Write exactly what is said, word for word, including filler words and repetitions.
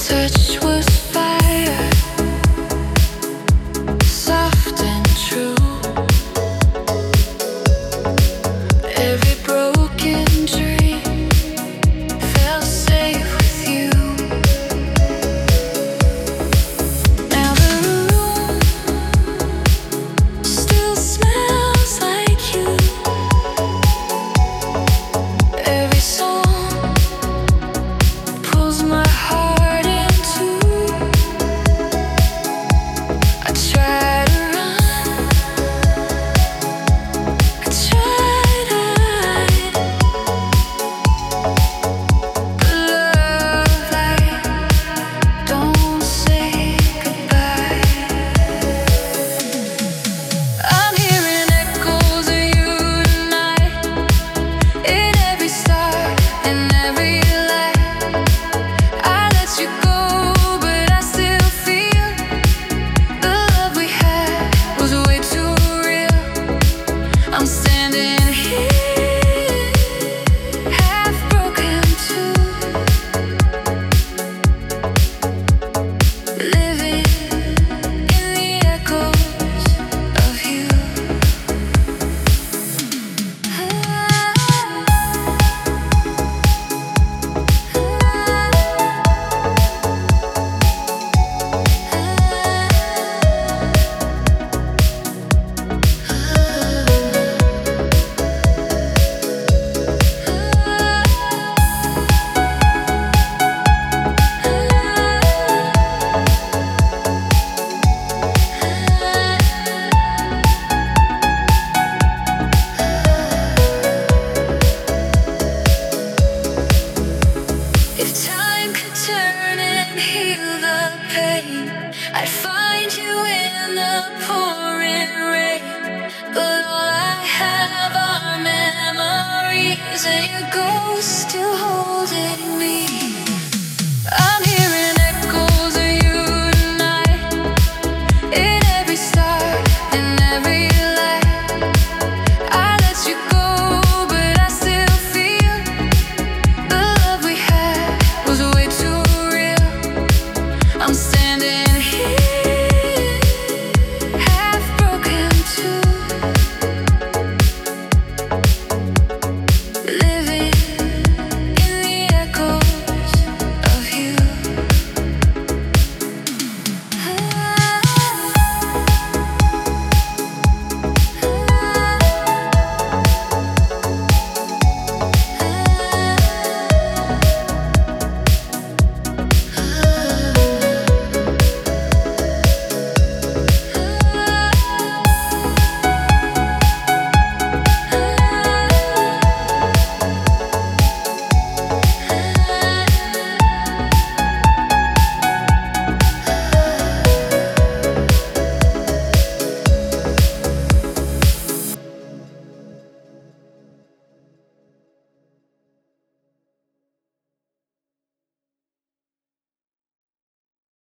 touch was fire, soft and true. Every broken dream felt safe with you. Now the room still smells like you. Every song pulls my heart in two. I try to run, I try to hide, but love, like, don't say goodbye. I'm hearing echoes of you tonight, in every star, in every light. I let you go, but I still feel the love we had was way too real. I'm standing here, half broken too, living in the echoes of you. If time could turn and heal the pain, I'd find you in the pouring rain. But all I have are memories and your ghost